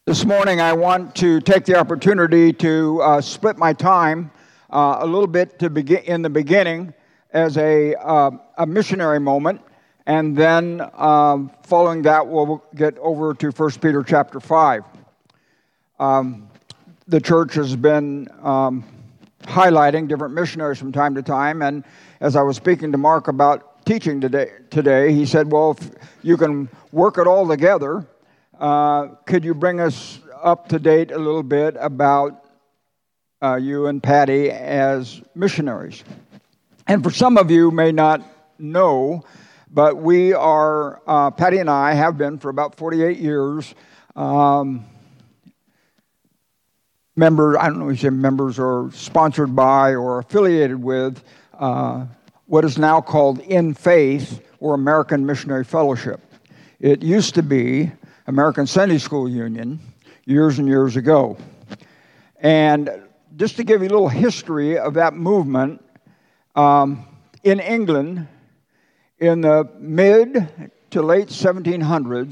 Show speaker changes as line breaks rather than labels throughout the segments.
This morning I want to take the opportunity to split my time a little bit to begin in the beginning as a missionary moment, and then following that we'll get over to 1 Peter chapter 5. The church has been highlighting different missionaries from time to time, and as I was speaking to Mark about teaching today, he said, well, if you can work it all together, could you bring us up to date a little bit about you and Patty as missionaries? And for some of you may not know, but we are, Patty and I have been for about 48 years, members, I don't know if you say members or sponsored by or affiliated with what is now called In Faith or American Missionary Fellowship. It used to be American Sunday School Union years and years ago. And just to give you a little history of that movement, in England, in the mid to late 1700s,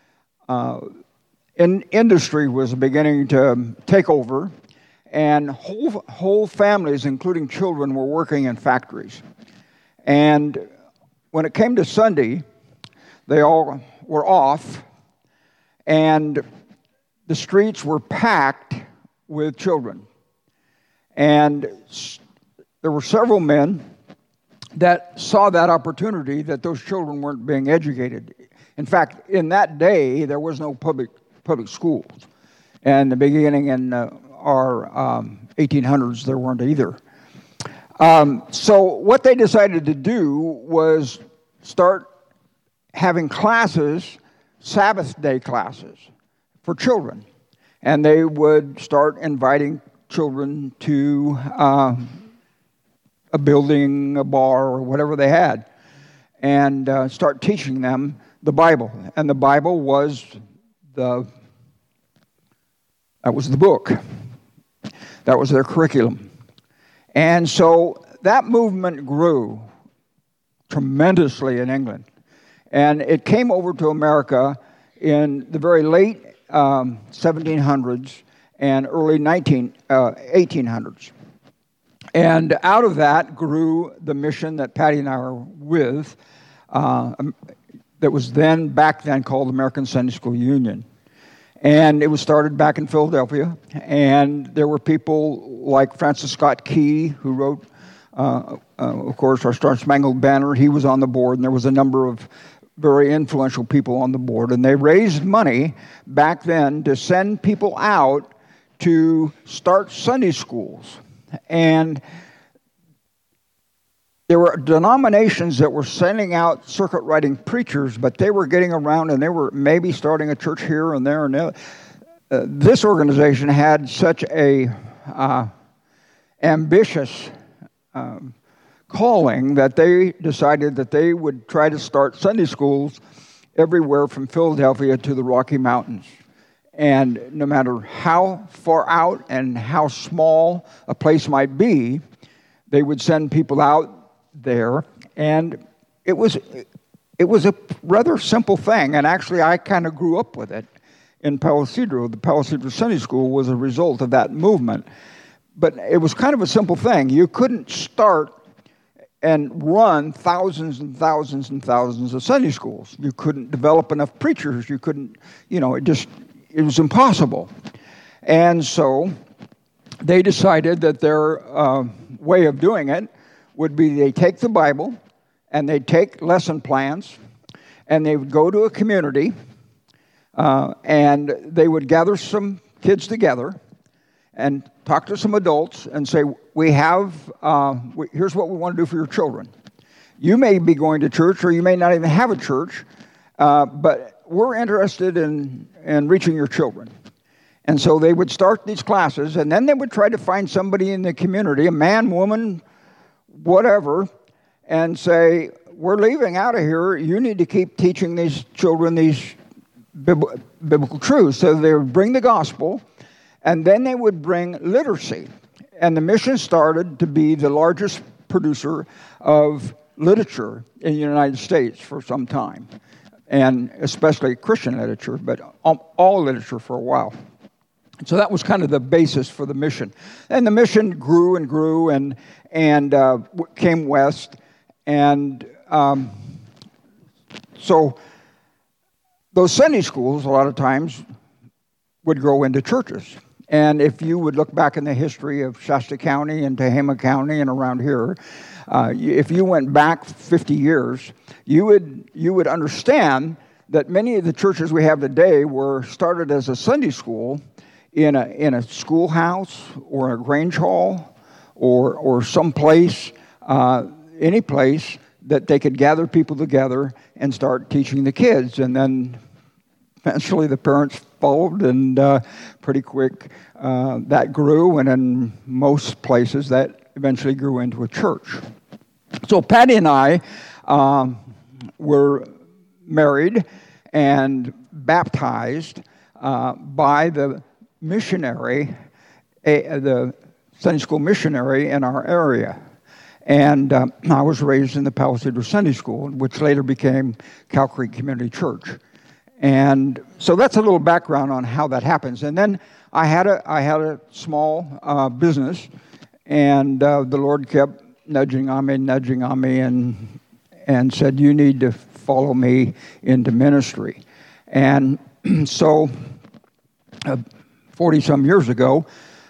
industry was beginning to take over, and whole families, including children, were working in factories. And when it came to Sunday, they all were off, and the streets were packed with children. And there were several men that saw that opportunity that those children weren't being educated. In fact, in that day, there was no public schools. And the beginning in our 1800s, there weren't either. So what they decided to do was start having classes, Sabbath day classes for children. And they would start inviting children to a building, a bar, or whatever they had, and start teaching them the Bible. And the Bible was that was the book. That was their curriculum. And so that movement grew tremendously in England. And it came over to America in the very late 1700s and early 1800s. And out of that grew the mission that Patty and I are with, that was back then called American Sunday School Union. And it was started back in Philadelphia. And there were people like Francis Scott Key, who wrote, of course, our Star Spangled Banner. He was on the board, and there was a number of very influential people on the board. And they raised money back then to send people out to start Sunday schools. And there were denominations that were sending out circuit riding preachers, but they were getting around and they were maybe starting a church here and there and there. This organization had such a ambitious calling that they decided that they would try to start Sunday schools everywhere from Philadelphia to the Rocky Mountains. And no matter how far out and how small a place might be, they would send people out there. And it was a rather simple thing. And actually, I kind of grew up with it in Palo Cedro. The Palo Cedro Sunday School was a result of that movement. But it was kind of a simple thing. You couldn't start and run thousands and thousands and thousands of Sunday schools. You couldn't develop enough preachers. You couldn't, it was impossible. And so they decided that their way of doing it would be they take the Bible and they'd take lesson plans and they would go to a community and they would gather some kids together and talk to some adults and say, here's what we want to do for your children. You may be going to church or you may not even have a church, but we're interested in reaching your children. And so they would start these classes, and then they would try to find somebody in the community, a man, woman, whatever, and say, we're leaving out of here. You need to keep teaching these children these biblical truths. So they would bring the gospel, and then they would bring literacy. And the mission started to be the largest producer of literature in the United States for some time. and especially Christian literature, but all literature for a while. So that was kind of the basis for the mission. And the mission grew and grew and came west. And so those Sunday schools, a lot of times, would grow into churches. And if you would look back in the history of Shasta County and Tehama County and around here, if you went back 50 years, you would understand that many of the churches we have today were started as a Sunday school in a schoolhouse or a Grange Hall or some place, any place that they could gather people together and start teaching the kids. And then eventually the parents followed, and pretty quick that grew, and in most places that eventually grew into a church. So Patty and I were married and baptized by the missionary, the Sunday school missionary in our area. And I was raised in the Palo Cedar Sunday School, which later became Cow Creek Community Church. And so that's a little background on how that happens. And then I had a small business, and the Lord kept nudging on me, and said, "You need to follow me into ministry." And so 40-some years ago,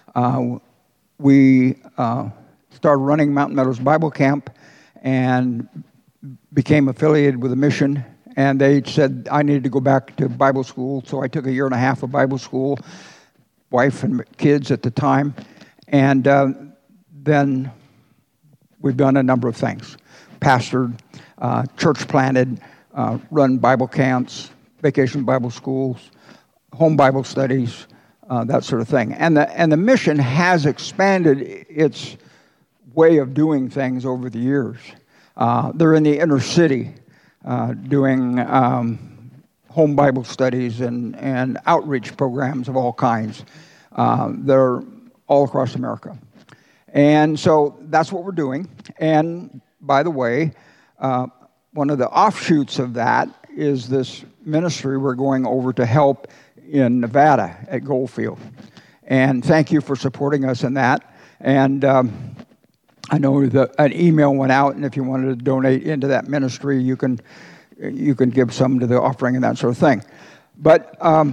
we started running Mountain Meadows Bible Camp and became affiliated with a mission. And they said I needed to go back to Bible school, so I took a year and a half of Bible school, wife and kids at the time. And then we've done a number of things. Pastored, church planted, run Bible camps, vacation Bible schools, home Bible studies, that sort of thing. And the mission has expanded its way of doing things over the years. They're in the inner city doing home Bible studies and outreach programs of all kinds. They're all across America. And so that's what we're doing. And by the way, one of the offshoots of that is this ministry we're going over to help in Nevada at Goldfield. And thank you for supporting us in that. And I know that an email went out, and if you wanted to donate into that ministry, you can give some to the offering and that sort of thing. But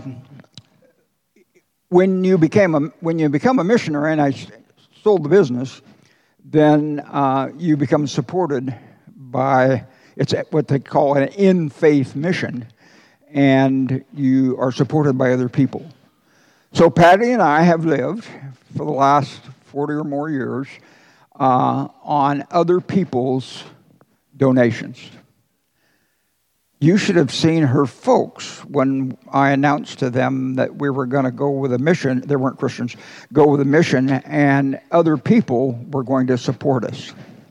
when you become a missionary, and I sold the business, then you become supported by, it's what they call an in-faith mission, and you are supported by other people. So Patty and I have lived for the last 40 or more years on other people's donations. You should have seen her folks when I announced to them that we were going to go with a mission. They weren't Christians. Go with a mission, and other people were going to support us.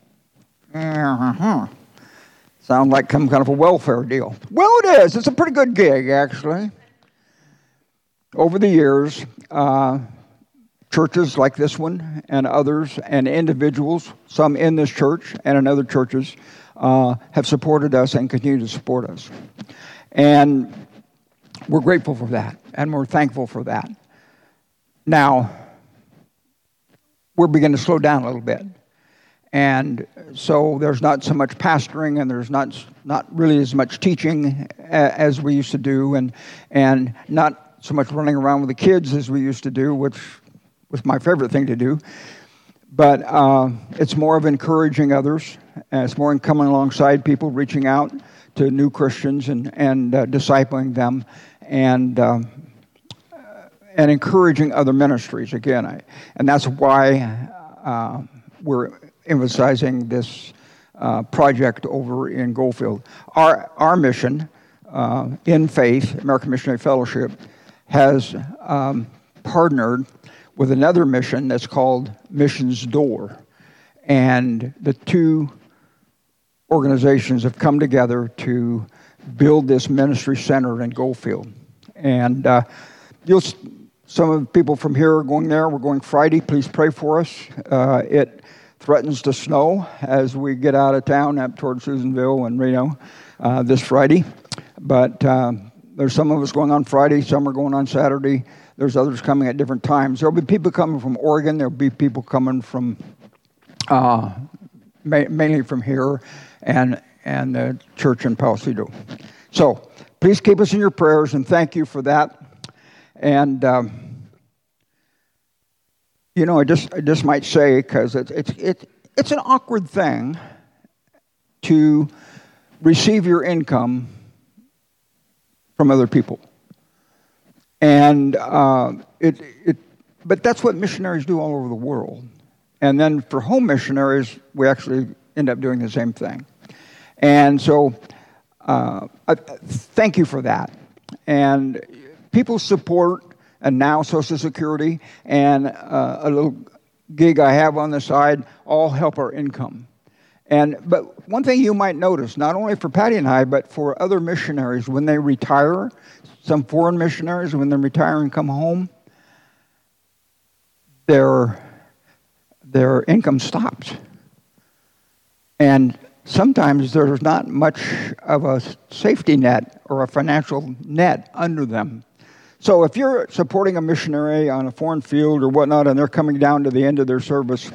Sound like some kind of a welfare deal. Well, it is. It's a pretty good gig, actually. Over the years, churches like this one and others and individuals, some in this church and in other churches, have supported us and continue to support us. And we're grateful for that, and we're thankful for that. Now, we're beginning to slow down a little bit. And so there's not so much pastoring, and there's not really as much teaching as we used to do, and not so much running around with the kids as we used to do, which was my favorite thing to do. But it's more of encouraging others, and it's more in coming alongside people, reaching out to new Christians and discipling them, and encouraging other ministries. Again, and that's why we're emphasizing this project over in Goldfield. Our mission in faith, American Missionary Fellowship, has partnered with another mission that's called Missions Door. And the two organizations have come together to build this ministry center in Goldfield. And some of the people from here are going there. We're going Friday. Please pray for us. It threatens to snow as we get out of town up toward Susanville and Reno this Friday. But there's some of us going on Friday, some are going on Saturday. There's others coming at different times. There'll be people coming from Oregon. There'll be people coming from mainly from here and the church in Palisato. So please keep us in your prayers, and thank you for that. And I just might say, because it's an awkward thing to receive your income from other people, and but that's what missionaries do all over the world. And then for home missionaries, we actually end up doing the same thing. And so, thank you for that. And people support, and now Social Security and a little gig I have on the side all help our income. But one thing you might notice, not only for Patty and I, but for other missionaries, when they retire, some foreign missionaries, when they retire and come home, their income stops. And sometimes there's not much of a safety net or a financial net under them. So if you're supporting a missionary on a foreign field or whatnot, and they're coming down to the end of their service,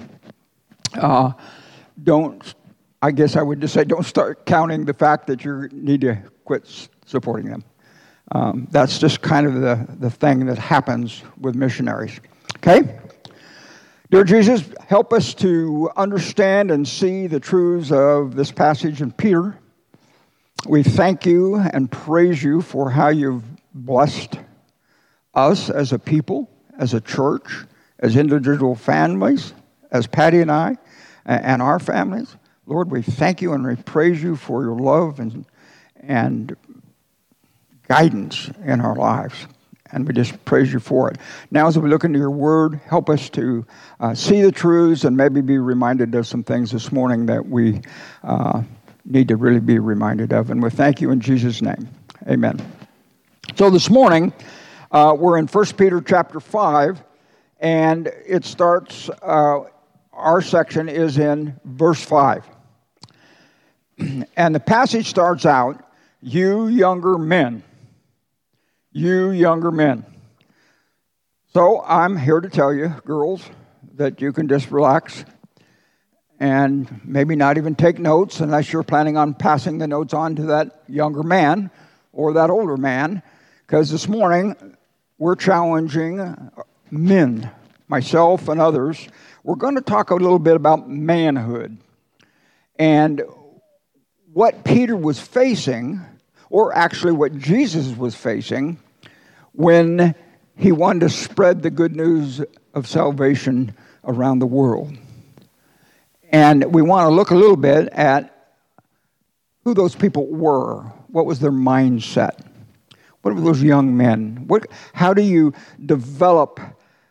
I guess I would just say, don't start counting the fact that you need to quit supporting them. That's just kind of the thing that happens with missionaries. Okay? Dear Jesus, help us to understand and see the truths of this passage in Peter. We thank you and praise you for how you've blessed us as a people, as a church, as individual families, as Patty and I, and our families. Lord, we thank you and we praise you for your love and guidance in our lives. And we just praise you for it. Now, as we look into your word, help us to see the truths and maybe be reminded of some things this morning that we need to really be reminded of. And we thank you in Jesus' name. Amen. So this morning, we're in 1 Peter chapter 5, and it starts, our section is in verse 5. And the passage starts out, you younger men. You younger men. So I'm here to tell you, girls, that you can just relax and maybe not even take notes unless you're planning on passing the notes on to that younger man or that older man, because this morning we're challenging men, myself and others. We're going to talk a little bit about manhood and what Peter was facing, or actually what Jesus was facing, when he wanted to spread the good news of salvation around the world. And we want to look a little bit at who those people were. What was their mindset? What were those young men? How do you develop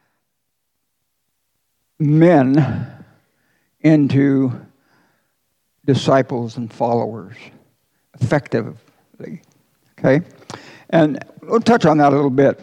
men into disciples and followers effectively? Okay? And we'll touch on that a little bit.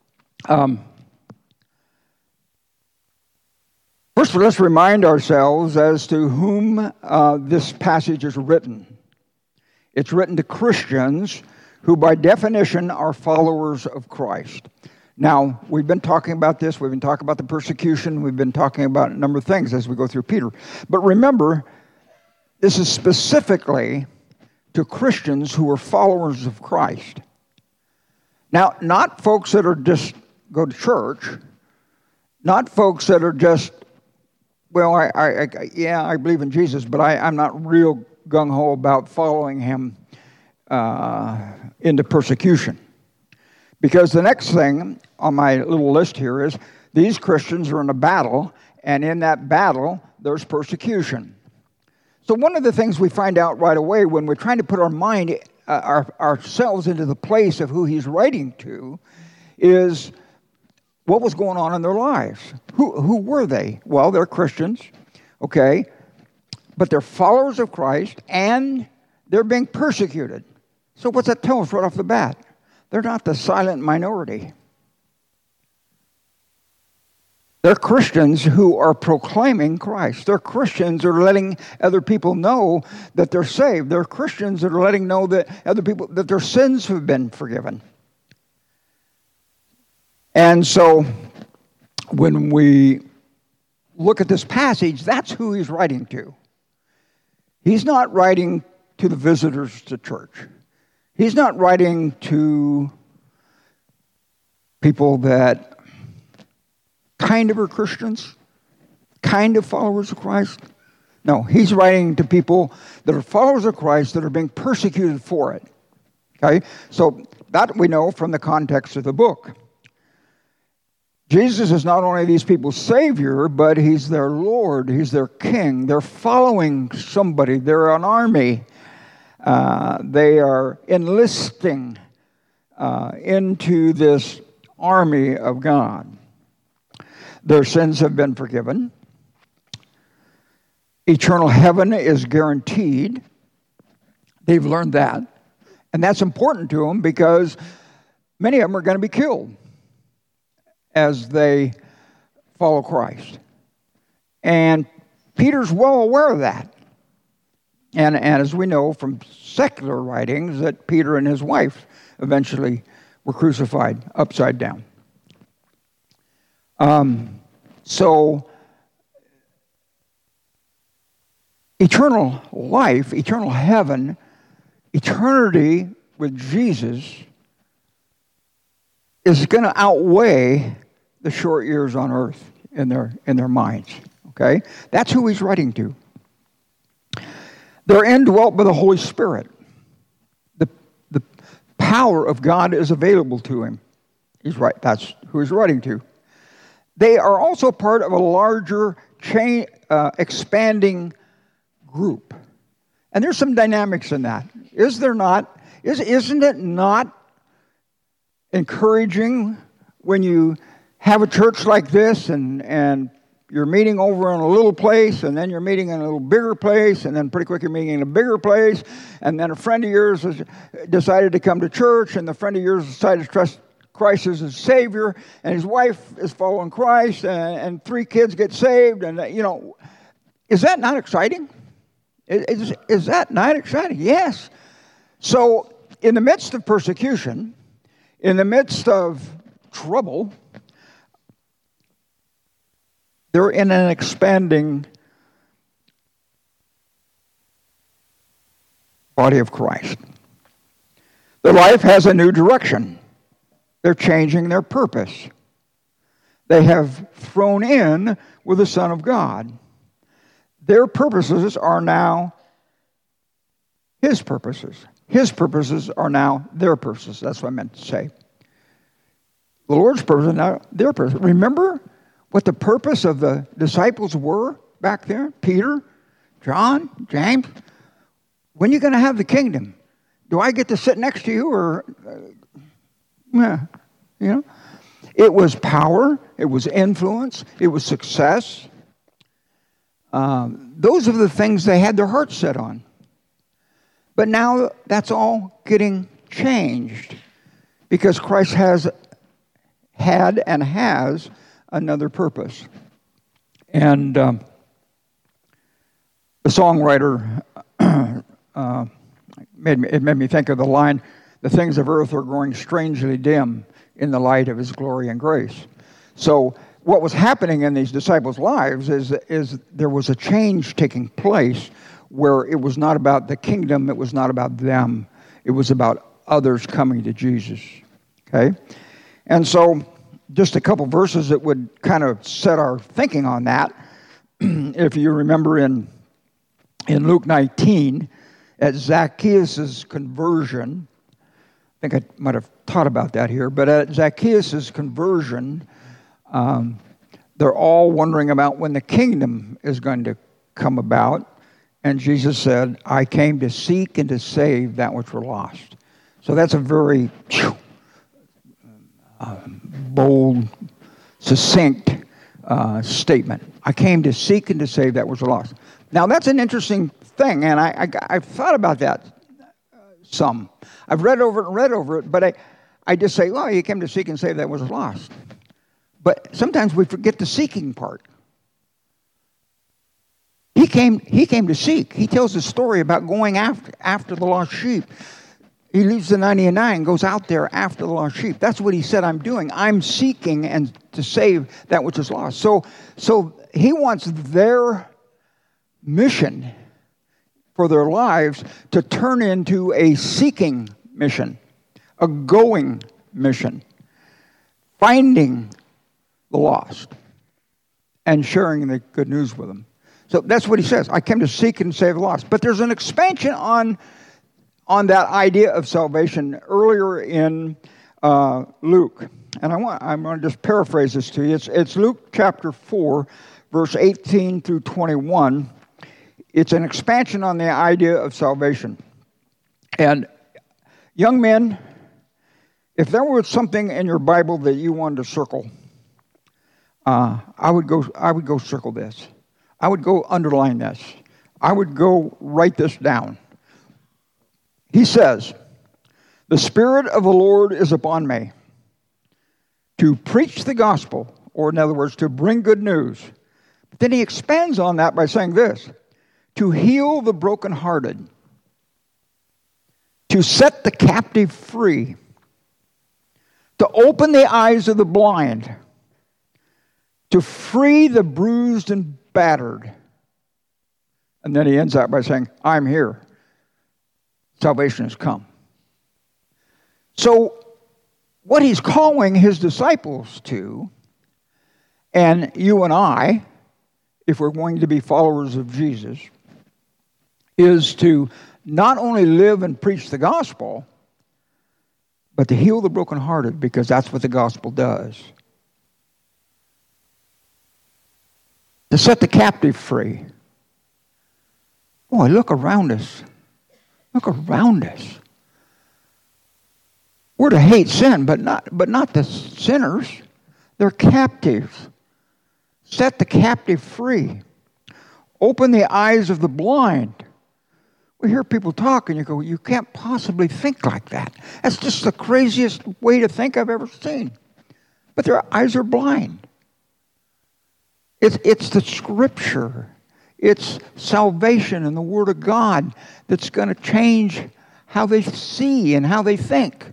First, let's remind ourselves as to whom this passage is written. It's written to Christians who, by definition, are followers of Christ. Now, we've been talking about this. We've been talking about the persecution. We've been talking about a number of things as we go through Peter. But remember, this is specifically to Christians who are followers of Christ. Now, not folks that are just go to church, not folks that are just, well, I believe in Jesus, but I'm not real gung-ho about following him into persecution. Because the next thing on my little list here is these Christians are in a battle, and in that battle, there's persecution. So one of the things we find out right away when we're trying to put our mind, ourselves into the place of who he's writing to, is what was going on in their lives. Who were they? Well, they're Christians, okay, but they're followers of Christ, and they're being persecuted. So what's that tell us right off the bat? They're not the silent minority. They're Christians who are proclaiming Christ. They're Christians who are letting other people know that they're saved. They're Christians that are letting know that other people that their sins have been forgiven. And so when we look at this passage, that's who he's writing to. He's not writing to the visitors to church. He's not writing to people that kind of are Christians, kind of followers of Christ. No, he's writing to people that are followers of Christ that are being persecuted for it. Okay? So that we know from the context of the book. Jesus is not only these people's Savior, but he's their Lord, he's their King. They're following somebody. They're an army. They are enlisting into this army of God. Their sins have been forgiven. Eternal heaven is guaranteed. They've learned that. And that's important to them because many of them are going to be killed as they follow Christ. And Peter's well aware of that. And as we know from secular writings, that Peter and his wife eventually were crucified upside down. So eternal life, eternal heaven, eternity with Jesus is going to outweigh the short years on earth in their minds. Okay? That's who he's writing to. They're indwelt by the Holy Spirit. The power of God is available to him. He's right. That's who he's writing to. They are also part of a larger expanding group. And there's some dynamics in that. Is there not? Isn't it not encouraging when you have a church like this and you're meeting over in a little place, and then you're meeting in a little bigger place, and then pretty quick you're meeting in a bigger place, and then a friend of yours has decided to come to church, and the friend of yours decided to trust Christ as his Savior, and his wife is following Christ, and 3 kids get saved, and is that not exciting? Is that not exciting? Yes. So in the midst of persecution, in the midst of trouble, they're in an expanding body of Christ. Their life has a new direction. They're changing their purpose. They have thrown in with the Son of God. Their purposes are now his purposes. His purposes are now their purposes. That's what I meant to say. The Lord's purposes are now their purposes. Remember what the purpose of the disciples were back there? Peter, John, James. When are you going to have the kingdom? Do I get to sit next to you or... It was power, it was influence, it was success. Those are the things they had their hearts set on. But now that's all getting changed because Christ has had and has another purpose. And the songwriter made me think of the line, "The things of earth are growing strangely dim in the light of his glory and grace." So what was happening in these disciples' lives is there was a change taking place where it was not about the kingdom, it was not about them, it was about others coming to Jesus. Okay? And so just a couple verses that would kind of set our thinking on that. If you remember in Luke 19, at Zacchaeus' conversion, I think I might have taught about that here, but at Zacchaeus' conversion, they're all wondering about when the kingdom is going to come about. And Jesus said, "I came to seek and to save that which were lost." So that's a very bold, succinct statement. I came to seek and to save that which was lost. Now that's an interesting thing, and I've thought about that some. I've read over it, but I just say, well, he came to seek and save that which was lost. But sometimes we forget the seeking part. He came to seek. He tells a story about going after the lost sheep. He leaves the 99 and goes out there after the lost sheep. That's what he said, I'm doing. I'm seeking and to save that which is lost. So he wants their mission for their lives to turn into a seeking mission, a going mission, finding the lost and sharing the good news with them. So that's what he says. I came to seek and save the lost. But there's an expansion on that idea of salvation earlier in Luke. And I'm going to just paraphrase this to you. It's Luke chapter 4, verse 18 through 21. It's an expansion on the idea of salvation. And young men, if there was something in your Bible that you wanted to circle, I would go circle this. I would go underline this. I would go write this down. He says, the Spirit of the Lord is upon me to preach the gospel, or in other words, to bring good news. But then he expands on that by saying this, to heal the brokenhearted, to set the captive free, to open the eyes of the blind, to free the bruised and battered. And then he ends up by saying, I'm here. Salvation has come. So what he's calling his disciples to, and you and I, if we're going to be followers of Jesus, is to not only live and preach the gospel, but to heal the brokenhearted, because that's what the gospel does. To set the captive free. Boy, look around us. Look around us. We're to hate sin, but not the sinners. They're captives. Set the captive free. Open the eyes of the blind. We hear people talk and you go, you can't possibly think like that. That's just the craziest way to think I've ever seen. But their eyes are blind. It's the Scripture. It's salvation and the Word of God that's going to change how they see and how they think.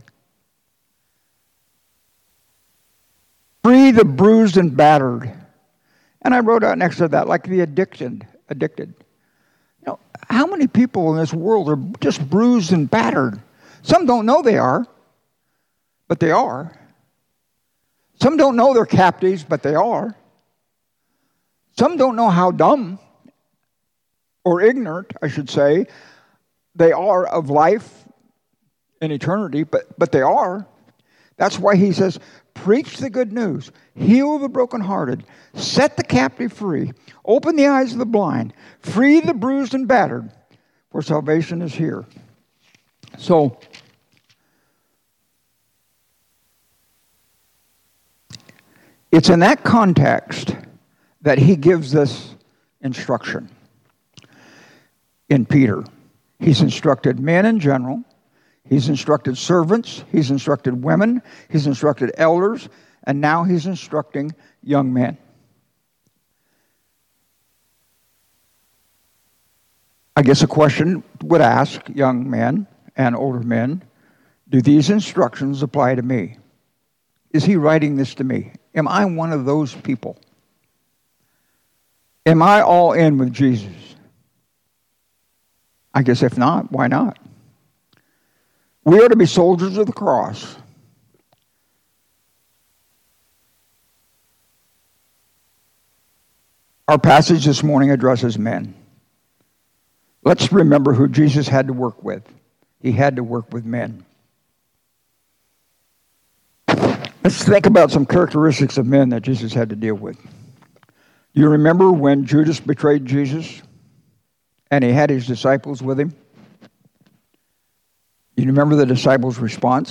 Free the bruised and battered. And I wrote out next to that, like the addicted. You know, how many people in this world are just bruised and battered? Some don't know they are, but they are. Some don't know they're captives, but they are. Some don't know how dumb or ignorant, I should say, they are of life and eternity, but they are. That's why he says, preach the good news, heal the brokenhearted, set the captive free, open the eyes of the blind, free the bruised and battered, for salvation is here. So, it's in that context that he gives this instruction. In Peter, he's instructed men in general, he's instructed servants, he's instructed women, he's instructed elders, and now he's instructing young men. I guess a question would ask young men and older men, do these instructions apply to me? Is he writing this to me? Am I one of those people? Am I all in with Jesus? I guess if not, why not? We are to be soldiers of the cross. Our passage this morning addresses men. Let's remember who Jesus had to work with. He had to work with men. Let's think about some characteristics of men that Jesus had to deal with. You remember when Judas betrayed Jesus and he had his disciples with him? You remember the disciples' response?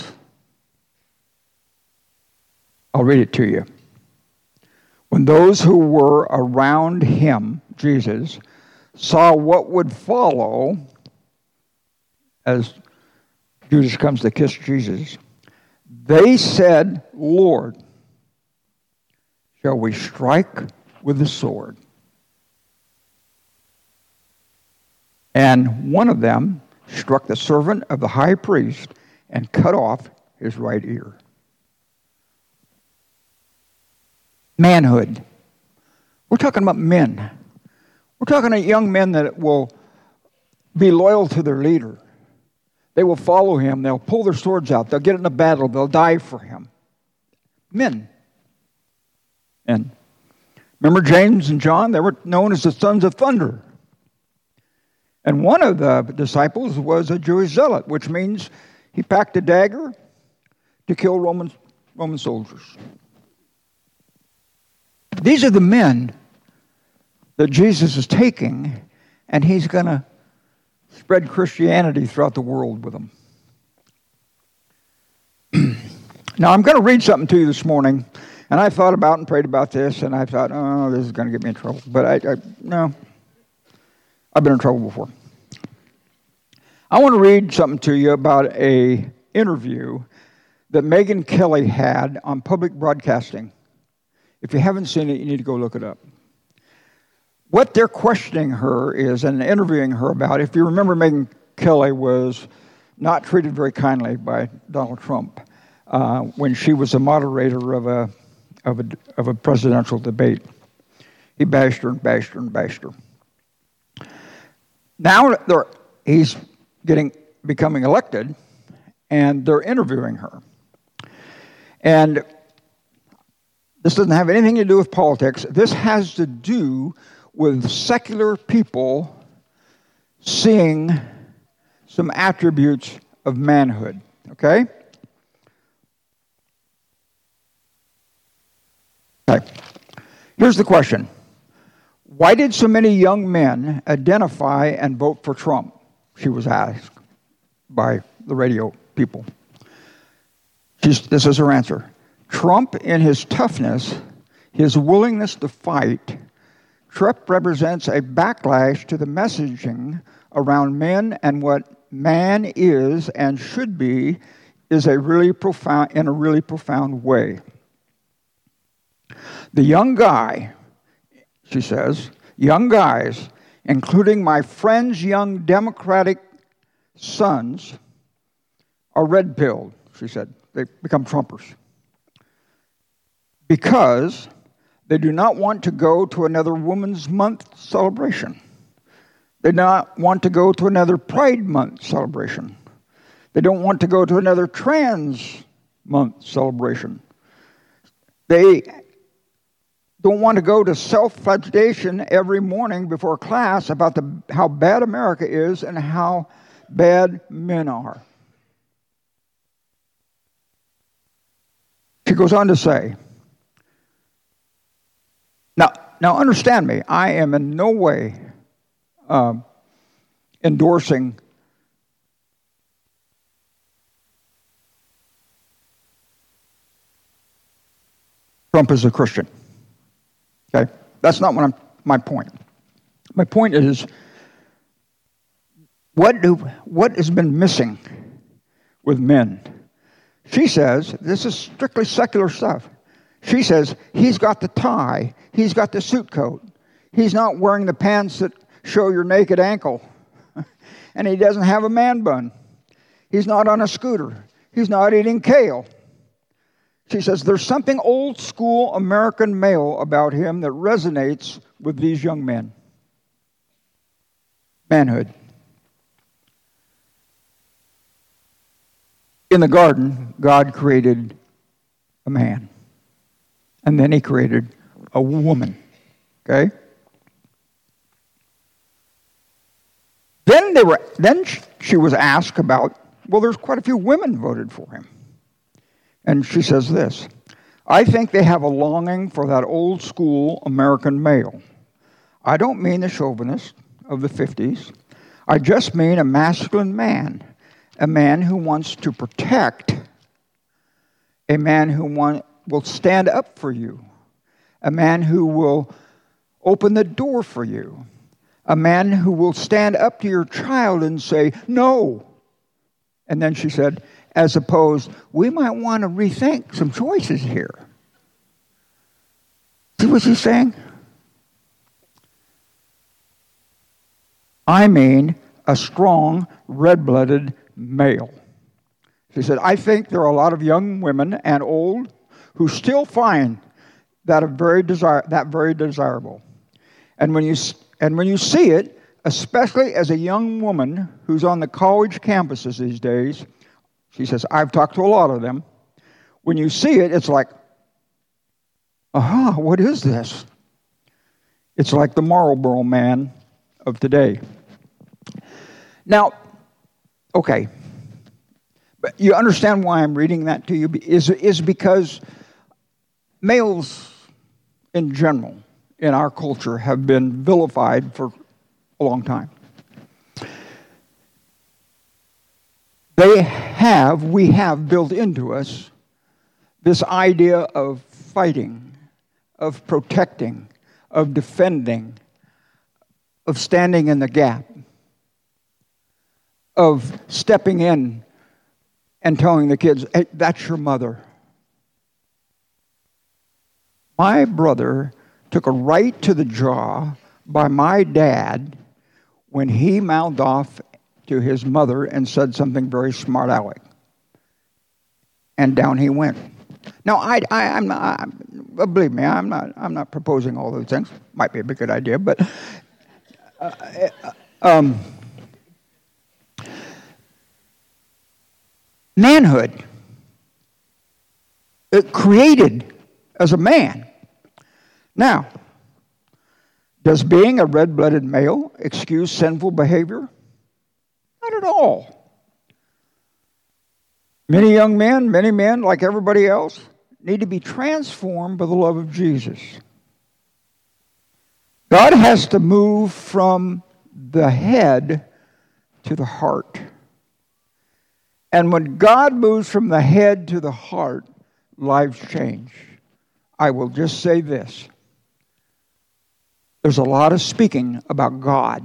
I'll read it to you. When those who were around him, Jesus, saw what would follow as Judas comes to kiss Jesus, they said, Lord, shall we strike with the sword. And one of them struck the servant of the high priest and cut off his right ear. Manhood. We're talking about men. We're talking about young men that will be loyal to their leader. They will follow him. They'll pull their swords out. They'll get in a battle. They'll die for him. Men. And remember James and John? They were known as the sons of thunder. And one of the disciples was a Jewish zealot, which means he packed a dagger to kill Roman soldiers. These are the men that Jesus is taking, and he's going to spread Christianity throughout the world with them. Now, I'm going to read something to you this morning, and I thought about and prayed about this, and I thought, oh, this is going to get me in trouble. But no, I've been in trouble before. I want to read something to you about an interview that Megyn Kelly had on public broadcasting. If you haven't seen it, you need to go look it up. What they're questioning her is, and interviewing her about, if you remember, Megyn Kelly was not treated very kindly by Donald Trump when she was a moderator of a presidential debate. He bashed her and bashed her and bashed her. Now he's becoming elected, and they're interviewing her. And this doesn't have anything to do with politics. This has to do with secular people seeing some attributes of manhood. Okay? Okay. Here's the question. Why did so many young men identify and vote for Trump? She was asked by the radio people. This is her answer. Trump, in his toughness, his willingness to fight, Trump represents a backlash to the messaging around men, and what man is and should be is in a really profound way. The young guy, she says, young guys, including my friends' young Democratic sons, are red-pilled, she said. They become Trumpers. Because they do not want to go to another Women's Month celebration. They do not want to go to another Pride Month celebration. They don't want to go to another Trans Month celebration. They don't want to go to self-flagellation every morning before class about how bad America is and how bad men are. She goes on to say, now understand me, I am in no way endorsing Trump as a Christian. Okay? That's not my point. My point is, what has been missing with men? She says, this is strictly secular stuff. She says, he's got the tie, he's got the suit coat, he's not wearing the pants that show your naked ankle, and he doesn't have a man bun. He's not on a scooter. He's not eating kale. She says, there's something old school American male about him that resonates with these young men. Manhood. In the garden, God created a man. And then he created a woman. Okay? Then she was asked about, well, there's quite a few women voted for him. And she says this, I think they have a longing for that old school American male. I don't mean the chauvinist of the 50s. I just mean a masculine man, a man who wants to protect, a man who will stand up for you, a man who will open the door for you, a man who will stand up to your child and say, no. And then she said, as opposed, we might want to rethink some choices here. See what he's saying? I mean a strong, red-blooded male. He said, I think there are a lot of young women and old who still find that very desirable. And when you see it, especially as a young woman who's on the college campuses these days, she says, I've talked to a lot of them. When you see it, it's like, aha, what is this? It's like the Marlboro Man of today. Now, okay, but you understand why I'm reading that to you is because males in general in our culture have been vilified for a long time. We have built into us this idea of fighting, of protecting, of defending, of standing in the gap, of stepping in and telling the kids, hey, that's your mother. My brother took a right to the jaw by my dad when he mouthed off to his mother and said something very smart aleck. And down he went. Now, I'm not, believe me, I'm not proposing all those things. Might be a good idea, but manhood, it created as a man. Now, does being a red-blooded male excuse sinful behavior? Not at all. Many young men, many men, like everybody else, need to be transformed by the love of Jesus. God has to move from the head to the heart. And when God moves from the head to the heart, lives change. I will just say this. There's a lot of speaking about God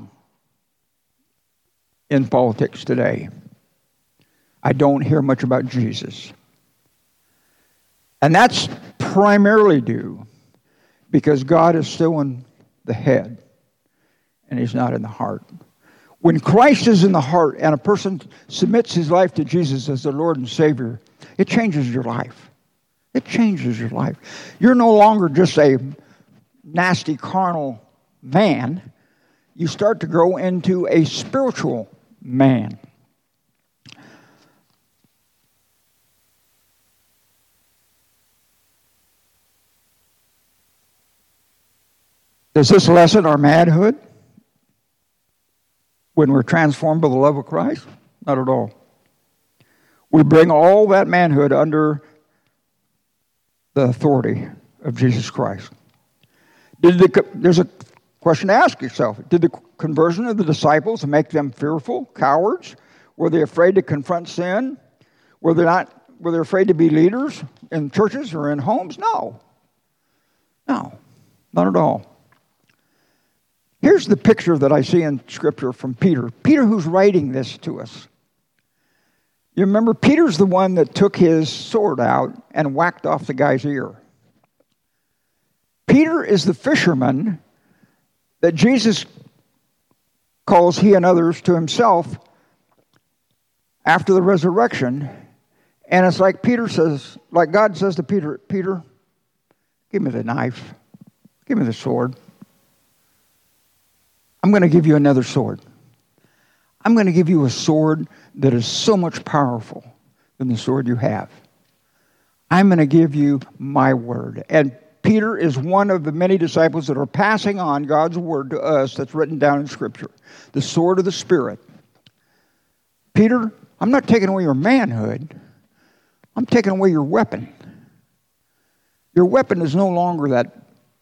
in politics today. I don't hear much about Jesus. And that's primarily due because God is still in the head and he's not in the heart. When Christ is in the heart and a person submits his life to Jesus as the Lord and Savior, it changes your life. It changes your life. You're no longer just a nasty, carnal man. You start to grow into a spiritual man. Does this lessen our manhood when we're transformed by the love of Christ? Not at all. We bring all that manhood under the authority of Jesus Christ. There's a question to ask yourself. Did the conversion of the disciples make them fearful, cowards? Were they afraid to confront sin? Were they afraid to be leaders in churches or in homes? No. No, not at all. Here's the picture that I see in Scripture from Peter. Peter, who's writing this to us. You remember, Peter's the one that took his sword out and whacked off the guy's ear. Peter is the fisherman that Jesus calls he and others to himself after the resurrection. And it's like Peter says, like God says to Peter, Peter, give me the knife. Give me the sword. I'm going to give you another sword. I'm going to give you a sword that is so much powerful than the sword you have. I'm going to give you my word. And Peter is one of the many disciples that are passing on God's word to us that's written down in Scripture. The sword of the Spirit. Peter, I'm not taking away your manhood. I'm taking away your weapon. Your weapon is no longer that.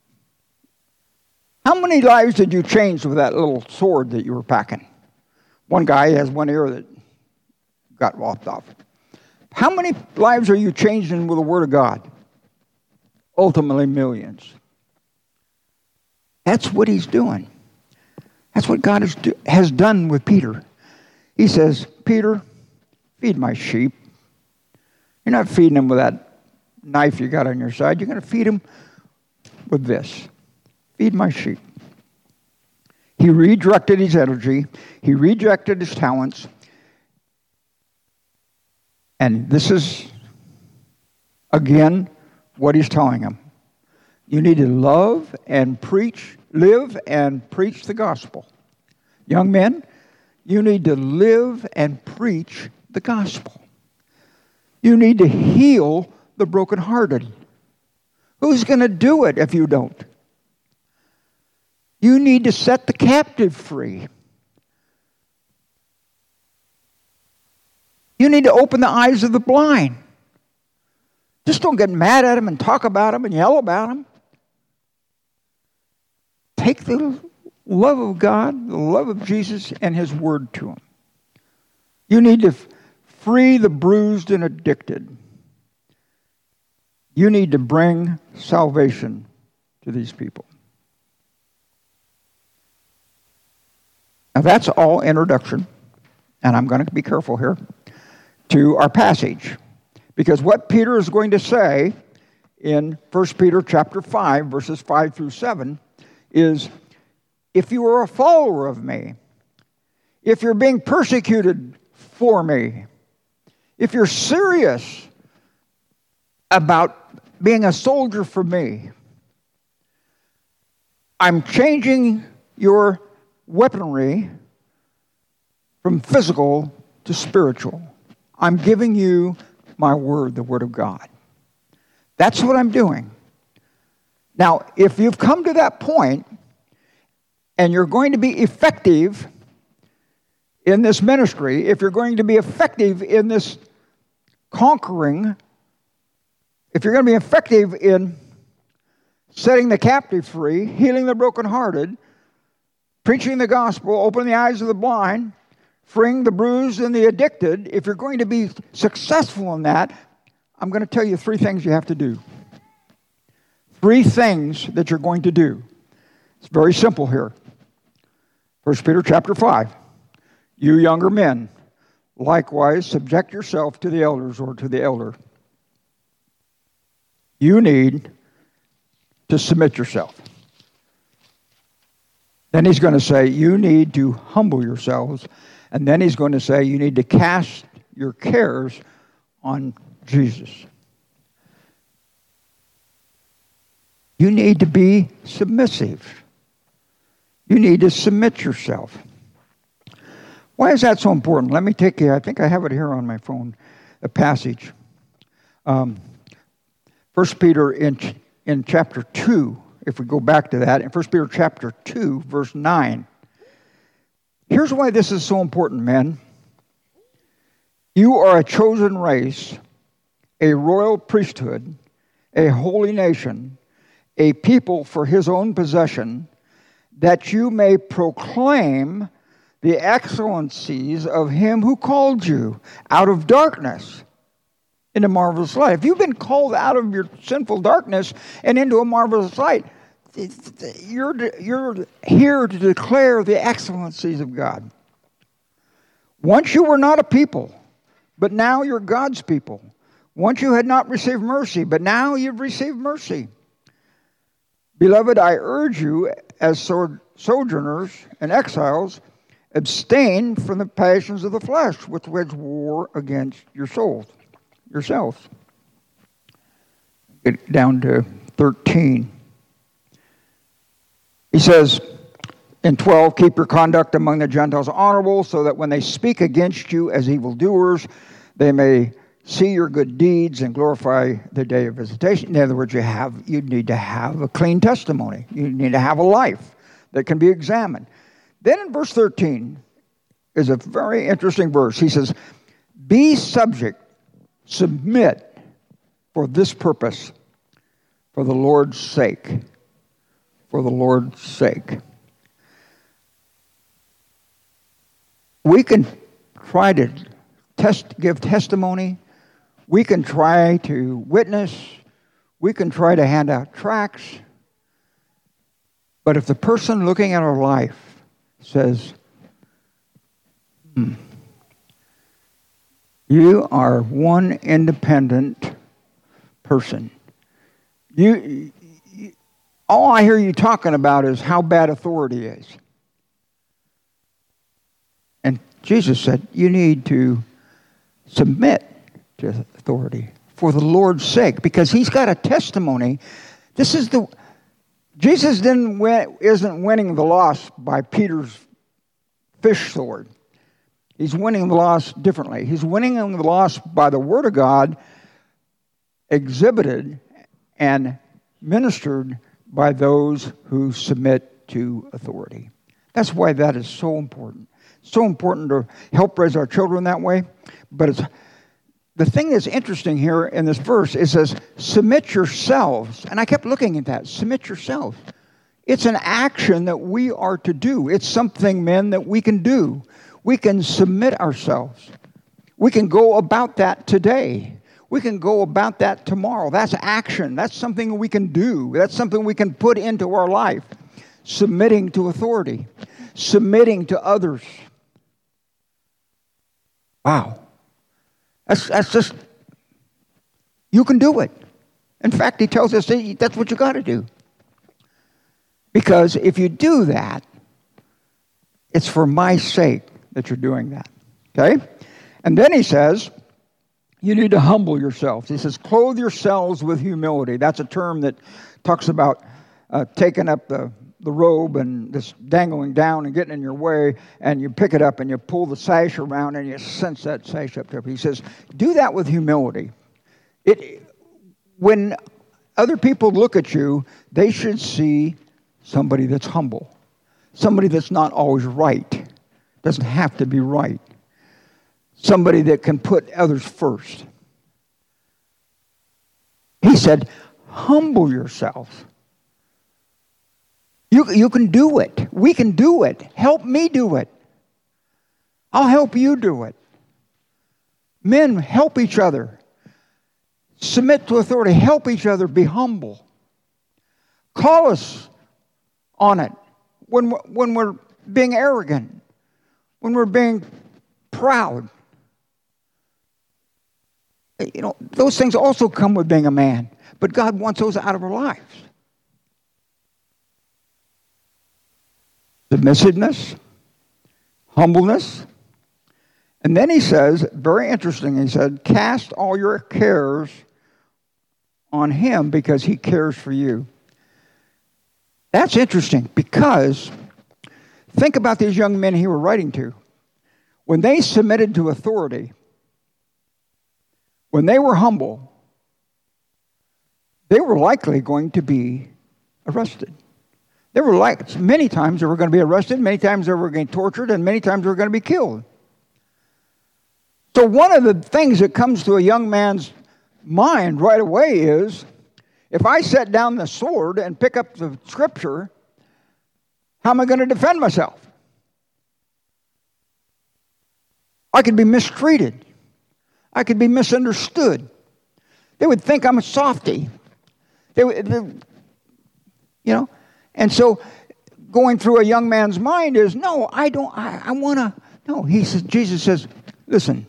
How many lives did you change with that little sword that you were packing? One guy has one ear that got lopped off. How many lives are you changing with the Word of God? Ultimately, millions. That's what he's doing. That's what God has done with Peter. He says, Peter, feed my sheep. You're not feeding them with that knife you got on your side. You're going to feed them with this: feed my sheep. He redirected his energy. He redirected his talents. And this is, again, what he's telling him. You need to love and preach, live and preach the gospel. Young men, you need to live and preach the gospel. You need to heal the brokenhearted. Who's going to do it if you don't? You need to set the captive free. You need to open the eyes of the blind. Just don't get mad at them and talk about them and yell about them. Take the love of God, the love of Jesus, and His Word to them. You need to free the bruised and addicted. You need to bring salvation to these people. Now that's all introduction, and I'm going to be careful here, to our passage. Because what Peter is going to say in 1 Peter chapter 5, verses 5 through 7, is, if you are a follower of me, if you're being persecuted for me, if you're serious about being a soldier for me, I'm changing your weaponry from physical to spiritual. I'm giving you my word, the word of God. That's what I'm doing. Now, if you've come to that point and you're going to be effective in this ministry, if you're going to be effective in this conquering, if you're going to be effective in setting the captive free, healing the brokenhearted, preaching the gospel, opening the eyes of the blind, freeing the bruised and the addicted, if you're going to be successful in that, I'm going to tell you 3 things you have to do. 3 things that you're going to do. It's very simple here. 1 Peter chapter 5. You younger men, likewise subject yourself to the elders or to the elder. You need to submit yourself. Then he's going to say, you need to humble yourselves. And then he's going to say, you need to cast your cares on Jesus. You need to be submissive. You need to submit yourself. Why is that so important? Let me take you, I think I have it here on my phone, a passage. 1 Peter in chapter 2, if we go back to that, in 1 Peter chapter 2, verse 9. Here's why this is so important, men. You are a chosen race, a royal priesthood, a holy nation, a people for His own possession, that you may proclaim the excellencies of Him who called you out of darkness into marvelous light. If you've been called out of your sinful darkness and into a marvelous light, you're here to declare the excellencies of God. Once you were not a people, but now you're God's people. Once you had not received mercy, but now you've received mercy. Beloved, I urge you as sojourners and exiles, abstain from the passions of the flesh, which wage war against your souls, yourselves. Get down to 13. He says in 12, keep your conduct among the Gentiles honorable, so that when they speak against you as evildoers, they may see your good deeds and glorify the day of visitation. In other words, you need to have a clean testimony. You need to have a life that can be examined. Then in verse 13 is a very interesting verse. He says, be subject, submit for this purpose, for the Lord's sake. For the Lord's sake. We can try to give testimony. We can try to witness. We can try to hand out tracts. But if the person looking at our life says, you are one independent person. all I hear you talking about is how bad authority is. And Jesus said, you need to submit to authority for the Lord's sake, because he's got a testimony. Jesus isn't winning the lost by Peter's fish sword. He's winning the lost differently. He's winning the lost by the Word of God exhibited and ministered by those who submit to authority. That's why that is so important. So important to help raise our children that way. But the thing that's interesting here in this verse, it says, submit yourselves. And I kept looking at that. Submit yourselves. It's an action that we are to do. It's something, men, that we can do. We can submit ourselves. We can go about that today. We can go about that tomorrow. That's action. That's something we can do. That's something we can put into our life. Submitting to authority. Submitting to others. Wow. That's just, you can do it. In fact, he tells us that's what you got to do. Because if you do that, it's for my sake that you're doing that. Okay? And then he says, you need to humble yourselves. He says, clothe yourselves with humility. That's a term that talks about taking up the robe and just dangling down and getting in your way, and you pick it up and you pull the sash around and you cinch that sash up there. He says, do that with humility. When other people look at you, they should see somebody that's humble, somebody that's not always right, doesn't have to be right, somebody that can put others first. He said, humble yourselves. You can do it. We can do it. Help me do it. I'll help you do it. Men, help each other. Submit to authority. Help each other. Be humble. Call us on it when we're being arrogant, when we're being proud. You know, those things also come with being a man, but God wants those out of our lives. Submissiveness, humbleness. And then he says, very interesting, he said, cast all your cares on him because he cares for you. That's interesting because think about these young men he were writing to. When they submitted to authority, when they were humble, they were likely going to be arrested. They were many times they were going to be arrested, many times they were going to be tortured, and many times they were going to be killed. So one of the things that comes to a young man's mind right away is, if I set down the sword and pick up the scripture, how am I going to defend myself? I could be mistreated. I could be misunderstood. They would think I'm a softy. And so going through a young man's mind is, no, I don't, I want to, no. He says, Jesus says, listen,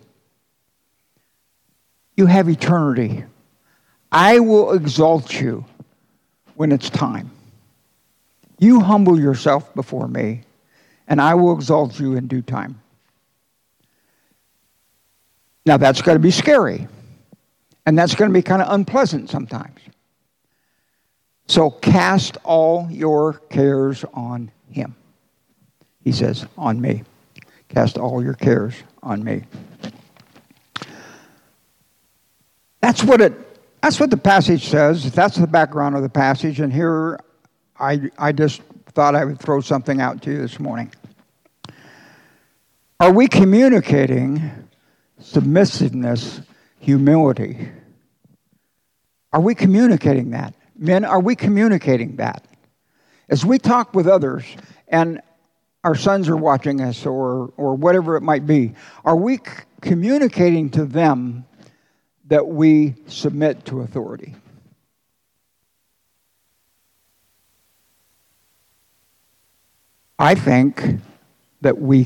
you have eternity. I will exalt you when it's time. You humble yourself before me, and I will exalt you in due time. Now, that's got to be scary, and that's going to be kind of unpleasant sometimes. So cast all your cares on him. He says, on me. Cast all your cares on me. That's what the passage says. That's the background of the passage. And here I just thought I would throw something out to you this morning. Are we communicating submissiveness, humility? Are we communicating that? Men, are we communicating that? As we talk with others, and our sons are watching us, or whatever it might be, are we communicating to them that we submit to authority? I think that we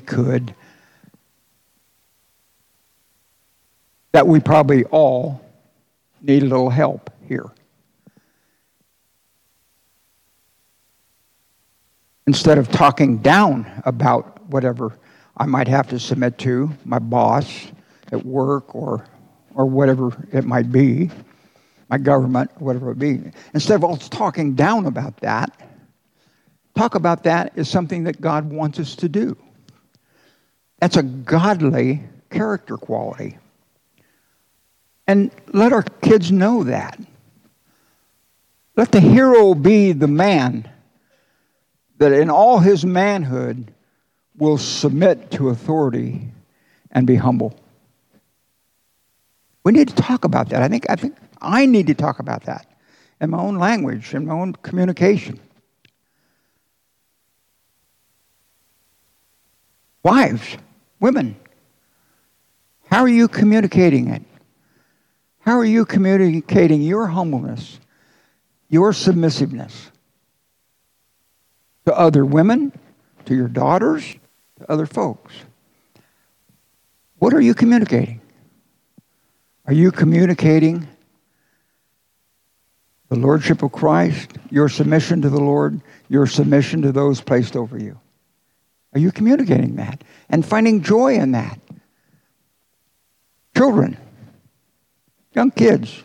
probably all need a little help here. instead of talking down about whatever I might have to submit to, my boss at work or whatever it might be, my government, whatever it be, instead of all talking down about that, talk about that as something that God wants us to do. That's a godly character quality. And let our kids know that. Let the hero be the man that in all his manhood will submit to authority and be humble. We need to talk about that. I think I need to talk about that in my own language, in my own communication. Wives, women, how are you communicating it? How are you communicating your humbleness, your submissiveness to other women, to your daughters, to other folks? What are you communicating? Are you communicating the Lordship of Christ, your submission to the Lord, your submission to those placed over you? Are you communicating that and finding joy in that? Children, young kids,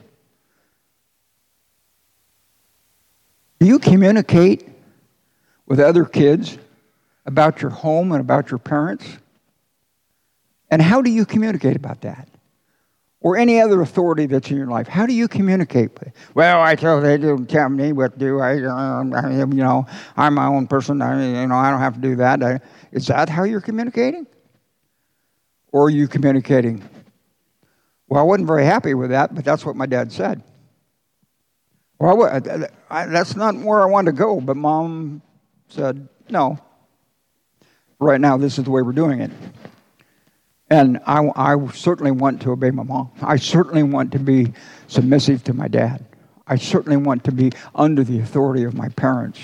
do you communicate with other kids about your home and about your parents? And how do you communicate about that? Or any other authority that's in your life, how do you communicate with it? Well, I tell they don't tell me what to do. I'm my own person. I don't have to do that. Is that how you're communicating? Or are you communicating? Well, I wasn't very happy with that, but that's what my dad said. Well, that's not where I wanted to go, but Mom said, no. Right now, this is the way we're doing it. And I certainly want to obey my mom. I certainly want to be submissive to my dad. I certainly want to be under the authority of my parents.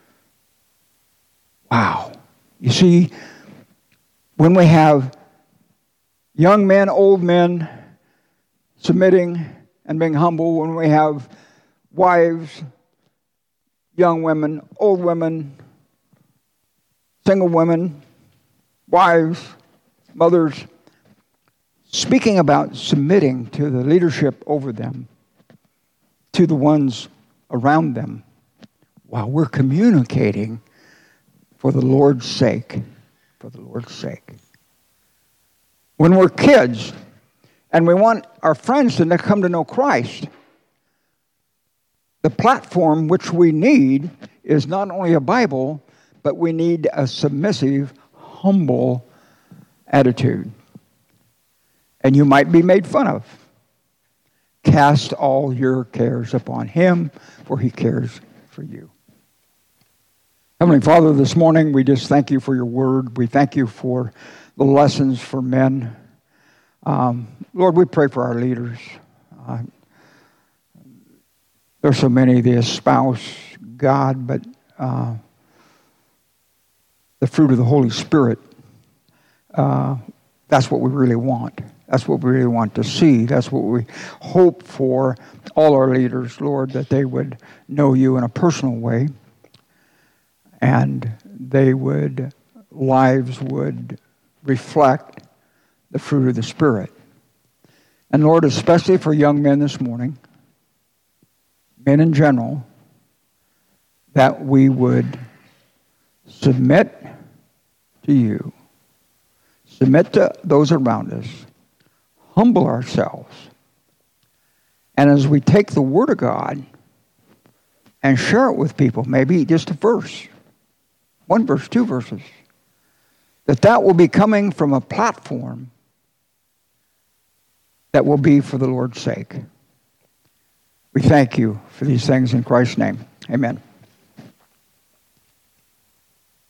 Wow. You see, when we have young men, old men submitting and being humble, when we have wives, young women, old women, single women, wives, mothers, speaking about submitting to the leadership over them, to the ones around them, while we're communicating for the Lord's sake. For the Lord's sake. When we're kids and we want our friends to come to know Christ, the platform which we need is not only a Bible, but we need a submissive, humble attitude. And you might be made fun of. Cast all your cares upon Him, for He cares for you. Heavenly Father, this morning we just thank You for Your word. We thank You for the lessons for men. Lord, we pray for our leaders. There's so many that espouse God, but the fruit of the Holy Spirit, that's what we really want. That's what we really want to see. That's what we hope for all our leaders, Lord, that they would know You in a personal way, and lives would reflect the fruit of the Spirit. And Lord, especially for young men this morning, men in general, that we would submit to You, submit to those around us, humble ourselves, and as we take the Word of God and share it with people, maybe just a verse, one verse, two verses, that will be coming from a platform that will be for the Lord's sake. We thank You for these things in Christ's name. Amen.